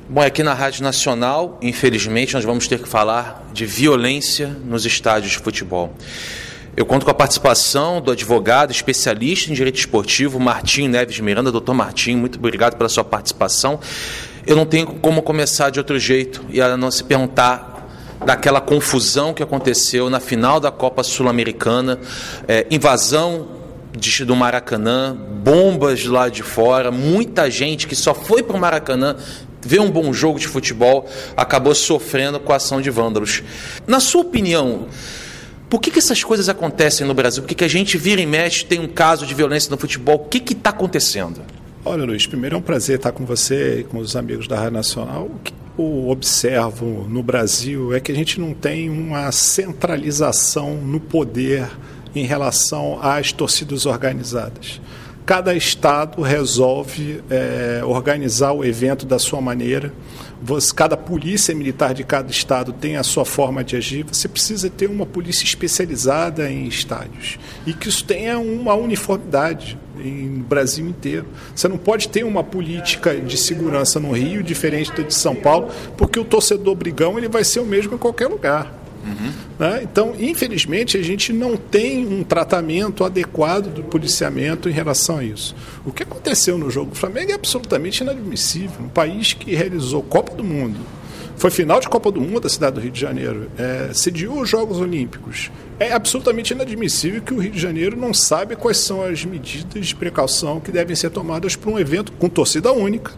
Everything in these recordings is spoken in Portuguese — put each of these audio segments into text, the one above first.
Bom, aqui na Rádio Nacional, infelizmente, nós vamos ter que falar de violência nos estádios de futebol. Eu conto com a participação do advogado especialista em direito esportivo, Martim Neves Miranda. Doutor Martim, muito obrigado pela sua participação. Eu não tenho como começar de outro jeito e a não se perguntar daquela confusão que aconteceu na final da Copa Sul-Americana, invasão do Maracanã, bombas lá de fora, muita gente que só foi para o Maracanã ver um bom jogo de futebol acabou sofrendo com a ação de vândalos. Na sua opinião, por que essas coisas acontecem no Brasil? Por que a gente vira e mexe, tem um caso de violência no futebol? O que está acontecendo? Olha, Luiz, primeiro é um prazer estar com você e com os amigos da Rádio Nacional. O que eu observo no Brasil é que a gente não tem uma centralização no poder em relação às torcidas organizadas. Cada estado resolve organizar o evento da sua maneira. Cada polícia militar de cada estado tem a sua forma de agir. Você precisa ter uma polícia especializada em estádios e que isso tenha uma uniformidade no Brasil inteiro. Você não pode ter uma política de segurança no Rio diferente da de São Paulo, porque o torcedor brigão ele vai ser o mesmo em qualquer lugar. Né? Então, infelizmente, a gente não tem um tratamento adequado do policiamento em relação a isso. O que aconteceu no jogo do Flamengo é absolutamente inadmissível. Um país que realizou Copa do Mundo, foi final de Copa do Mundo da cidade do Rio de Janeiro, sediou os Jogos Olímpicos. É absolutamente inadmissível que o Rio de Janeiro não sabe quais são as medidas de precaução que devem ser tomadas para um evento com torcida única,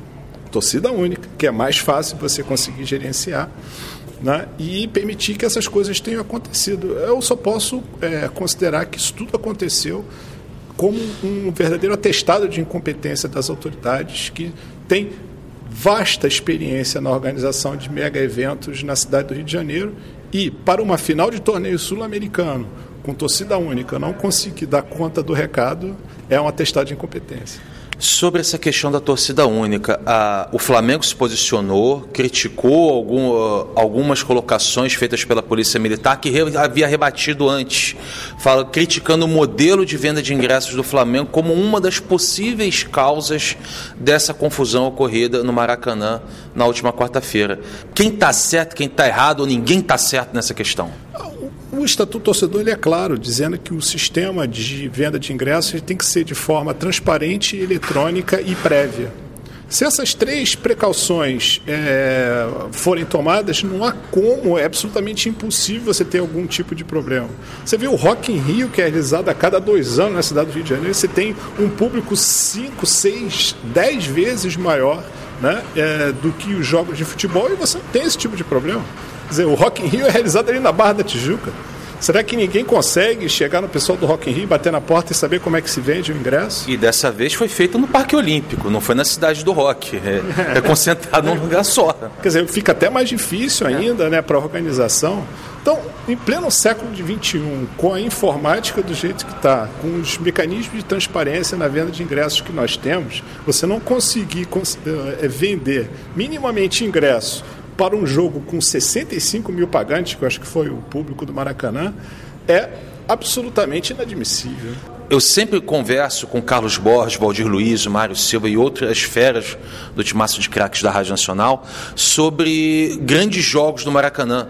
que é mais fácil você conseguir gerenciar, né, e permitir que essas coisas tenham acontecido. Eu só posso considerar que isso tudo aconteceu como um verdadeiro atestado de incompetência das autoridades que têm vasta experiência na organização de mega eventos na cidade do Rio de Janeiro e, para uma final de torneio sul-americano com torcida única, não conseguir dar conta do recado é um atestado de incompetência. Sobre essa questão da torcida única, o Flamengo se posicionou, criticou algumas colocações feitas pela Polícia Militar, que havia rebatido antes, criticando o modelo de venda de ingressos do Flamengo como uma das possíveis causas dessa confusão ocorrida no Maracanã na última quarta-feira. Quem está certo, quem está errado, ou ninguém está certo nessa questão? O Estatuto Torcedor ele é claro, dizendo que o sistema de venda de ingressos tem que ser de forma transparente, eletrônica e prévia. Se essas três precauções forem tomadas, não há como, é absolutamente impossível você ter algum tipo de problema. Você vê o Rock in Rio, que é realizado a cada 2 anos na cidade do Rio de Janeiro, você tem um público 5, 6, 10 vezes maior, né, do que os jogos de futebol, e você não tem esse tipo de problema. Quer dizer, o Rock in Rio é realizado ali na Barra da Tijuca. Será que ninguém consegue chegar no pessoal do Rock in Rio, bater na porta e saber como é que se vende o ingresso? E dessa vez foi feito no Parque Olímpico, não foi na cidade do Rock. É concentrado num lugar só. Quer dizer, fica até mais difícil ainda, né, para a organização. Então, em pleno século XXI, com a informática do jeito que está, com os mecanismos de transparência na venda de ingressos que nós temos, você não conseguir vender minimamente ingresso para um jogo com 65 mil pagantes, que eu acho que foi o público do Maracanã, é absolutamente inadmissível. Eu sempre converso com Carlos Borges, Valdir Luiz, Mário Silva e outras feras do timaço de craques da Rádio Nacional sobre grandes jogos do Maracanã.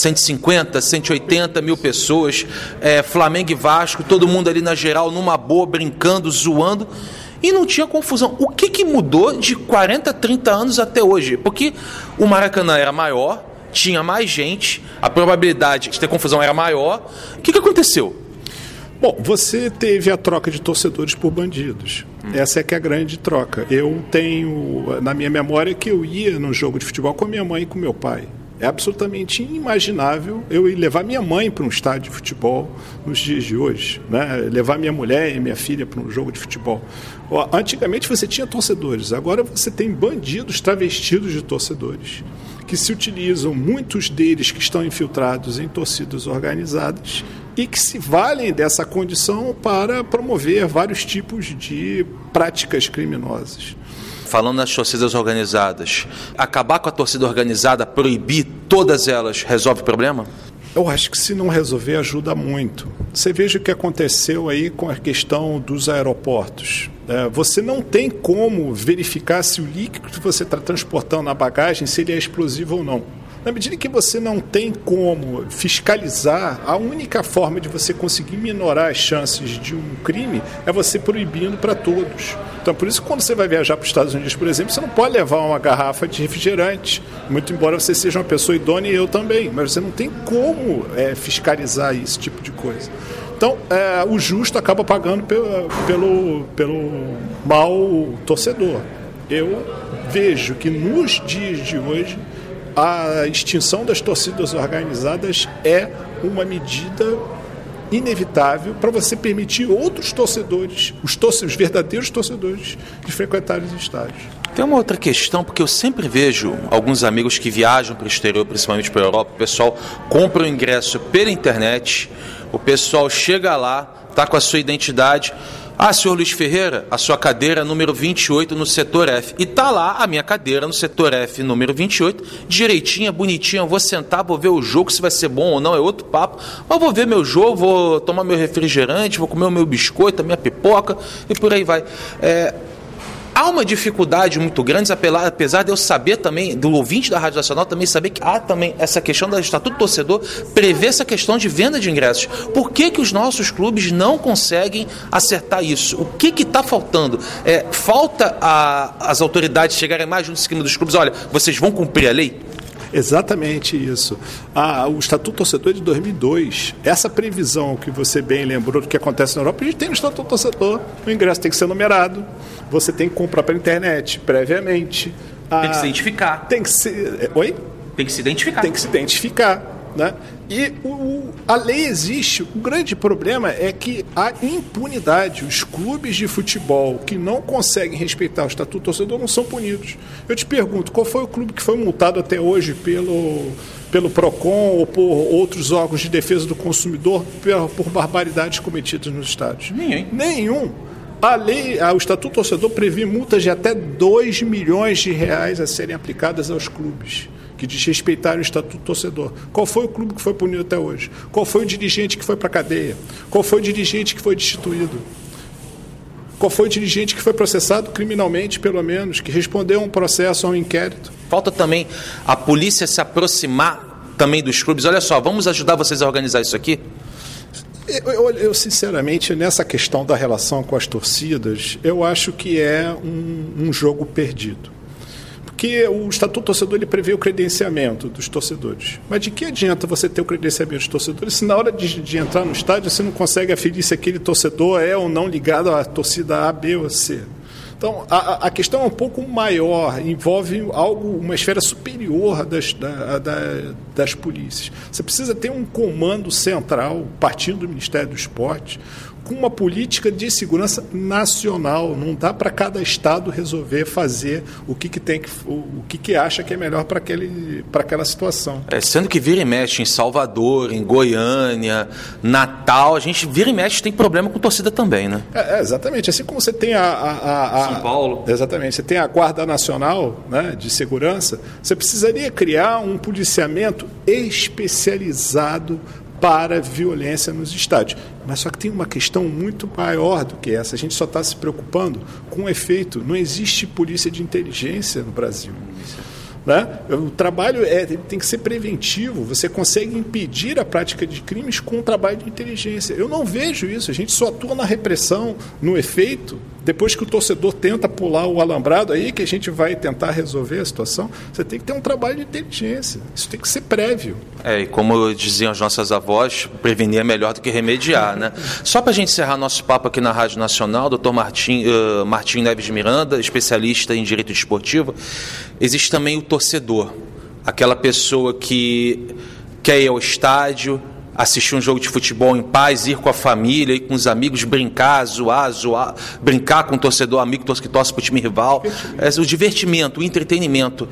150, 180 mil pessoas, Flamengo e Vasco, todo mundo ali na geral, numa boa, brincando, zoando. E não tinha confusão. O que mudou de 40, 30 anos até hoje? Porque o Maracanã era maior, tinha mais gente, a probabilidade de ter confusão era maior. O que aconteceu? Bom, você teve a troca de torcedores por bandidos. Essa é que é a grande troca. Eu tenho na minha memória que eu ia num jogo de futebol com a minha mãe e com meu pai. É absolutamente inimaginável eu ir levar minha mãe para um estádio de futebol nos dias de hoje, né? Levar minha mulher e minha filha para um jogo de futebol. Antigamente você tinha torcedores, agora você tem bandidos travestidos de torcedores, que se utilizam, muitos deles que estão infiltrados em torcidas organizadas e que se valem dessa condição para promover vários tipos de práticas criminosas. Falando nas torcidas organizadas, acabar com a torcida organizada, proibir todas elas, resolve o problema? Eu acho que se não resolver, ajuda muito. Você veja o que aconteceu aí com a questão dos aeroportos. você não tem como verificar se o líquido que você está transportando na bagagem, se ele é explosivo ou não. Na medida que você não tem como fiscalizar, a única forma de você conseguir minorar as chances de um crime é você proibindo para todos. Então, por isso, quando você vai viajar para os Estados Unidos, por exemplo, você não pode levar uma garrafa de refrigerante, muito embora você seja uma pessoa idônea e eu também, mas você não tem como fiscalizar esse tipo de coisa. Então, o justo acaba pagando pelo mau torcedor. Eu vejo que nos dias de hoje, a extinção das torcidas organizadas é uma medida inevitável para você permitir outros torcedores, os verdadeiros torcedores, de frequentarem os estádios. Tem uma outra questão, porque eu sempre vejo alguns amigos que viajam para o exterior, principalmente para a Europa, o pessoal compra o ingresso pela internet, o pessoal chega lá, está com a sua identidade. Senhor Luiz Ferreira, a sua cadeira número 28 no setor F. E está lá a minha cadeira no setor F, número 28, direitinha, bonitinha. Eu vou sentar, vou ver o jogo, se vai ser bom ou não, é outro papo. Mas vou ver meu jogo, vou tomar meu refrigerante, vou comer o meu biscoito, a minha pipoca e por aí vai. Há uma dificuldade muito grande, apesar de eu saber também, do ouvinte da Rádio Nacional, também saber que há também essa questão do Estatuto do Torcedor, prevê essa questão de venda de ingressos. Por que os nossos clubes não conseguem acertar isso? O que está faltando? Falta as autoridades chegarem mais junto em cima dos clubes, olha, vocês vão cumprir a lei? Exatamente isso. O Estatuto do Torcedor é de 2002. Essa previsão que você bem lembrou do que acontece na Europa, a gente tem no Estatuto do Torcedor. O ingresso tem que ser numerado, você tem que comprar pela internet previamente. Tem que se identificar. Tem que ser... Oi? Tem que se identificar. Tem que se identificar. Né? E a lei existe. O grande problema é que há impunidade. Os clubes de futebol que não conseguem respeitar o Estatuto do Torcedor não são punidos. Eu te pergunto, qual foi o clube que foi multado até hoje pelo PROCON ou por outros órgãos de defesa do consumidor por barbaridades cometidas nos estádios? Nenhum. O Estatuto do Torcedor prevê multas de até 2 milhões de reais a serem aplicadas aos clubes que desrespeitaram o Estatuto do Torcedor. Qual foi o clube que foi punido até hoje? Qual foi o dirigente que foi para a cadeia? Qual foi o dirigente que foi destituído? Qual foi o dirigente que foi processado criminalmente, pelo menos, que respondeu a um processo, a um inquérito? Falta também a polícia se aproximar também dos clubes. Olha só, vamos ajudar vocês a organizar isso aqui? Eu sinceramente, nessa questão da relação com as torcidas, eu acho que é um jogo perdido. Porque o Estatuto do Torcedor ele prevê o credenciamento dos torcedores. Mas de que adianta você ter o credenciamento dos torcedores se na hora de entrar no estádio você não consegue aferir se aquele torcedor é ou não ligado à torcida A, B ou C? Então, a questão é um pouco maior, envolve uma esfera superior das polícias. Você precisa ter um comando central, partindo do Ministério do Esporte, com uma política de segurança nacional. Não dá para cada estado resolver fazer o que acha que é melhor para aquela situação. Sendo que vira e mexe em Salvador, em Goiânia, Natal, a gente vira e mexe tem problema com torcida também, né? Exatamente. Assim como você tem São Paulo. Exatamente. Você tem a Guarda Nacional, né, de Segurança, você precisaria criar um policiamento especializado para violência nos estádios. Mas só que tem uma questão muito maior do que essa. A gente só está se preocupando com o efeito. Não existe polícia de inteligência no Brasil. Né? O trabalho tem que ser preventivo. Você consegue impedir a prática de crimes com um trabalho de inteligência. Eu não vejo isso. A gente só atua na repressão, no efeito. Depois que o torcedor tenta pular o alambrado, aí que a gente vai tentar resolver a situação. Você tem que ter um trabalho de inteligência. Isso tem que ser prévio. E como diziam as nossas avós, prevenir é melhor do que remediar, né? Só para a gente encerrar nosso papo aqui na Rádio Nacional, doutor Martim Neves de Miranda, especialista em direito desportivo, existe também o torcedor, aquela pessoa que quer ir ao estádio, assistir um jogo de futebol em paz, ir com a família, ir com os amigos, brincar, zoar, brincar com o torcedor amigo que torce para o time rival. O divertimento, o entretenimento.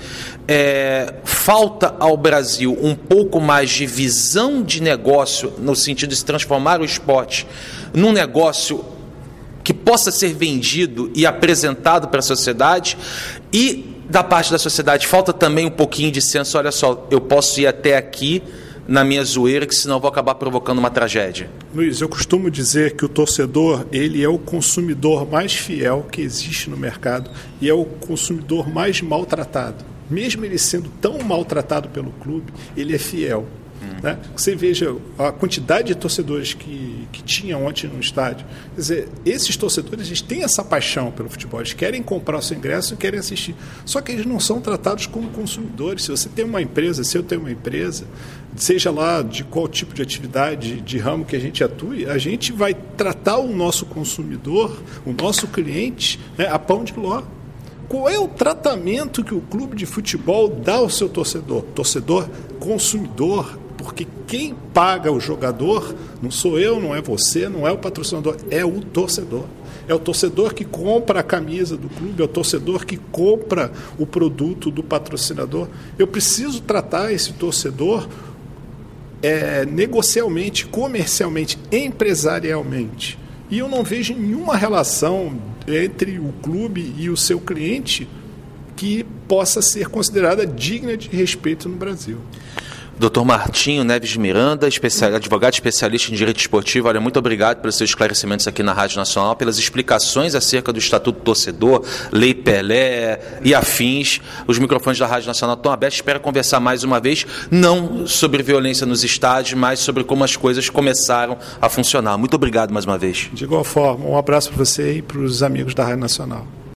Falta ao Brasil um pouco mais de visão de negócio, no sentido de se transformar o esporte num negócio que possa ser vendido e apresentado para a sociedade. E da parte da sociedade falta também um pouquinho de senso, olha só, eu posso ir até aqui, na minha zoeira, que senão eu vou acabar provocando uma tragédia? Luiz, eu costumo dizer que o torcedor, ele é o consumidor mais fiel que existe no mercado e é o consumidor mais maltratado. Mesmo ele sendo tão maltratado pelo clube, ele é fiel. Né? Você veja a quantidade de torcedores que tinha ontem no estádio. Quer dizer, esses torcedores, eles têm essa paixão pelo futebol, eles querem comprar o seu ingresso e querem assistir. Só que eles não são tratados como consumidores. Se você tem uma empresa, se eu tenho uma empresa, seja lá de qual tipo de atividade, de ramo que a gente atue, a gente vai tratar o nosso consumidor, o nosso cliente, né, a pão de ló. Qual é o tratamento que o clube de futebol dá ao seu torcedor? Torcedor consumidor, porque quem paga o jogador não sou eu, não é você, não é o patrocinador, é o torcedor. É o torcedor que compra a camisa do clube, é o torcedor que compra o produto do patrocinador. Eu preciso tratar esse torcedor negocialmente, comercialmente, empresarialmente. E eu não vejo nenhuma relação entre o clube e o seu cliente que possa ser considerada digna de respeito no Brasil. Dr. Martinho Neves de Miranda, advogado especialista em direito esportivo, olha, muito obrigado pelos seus esclarecimentos aqui na Rádio Nacional, pelas explicações acerca do Estatuto do Torcedor, Lei Pelé e afins. Os microfones da Rádio Nacional estão abertos. Espero conversar mais uma vez, não sobre violência nos estádios, mas sobre como as coisas começaram a funcionar. Muito obrigado mais uma vez. De igual forma, um abraço para você e para os amigos da Rádio Nacional.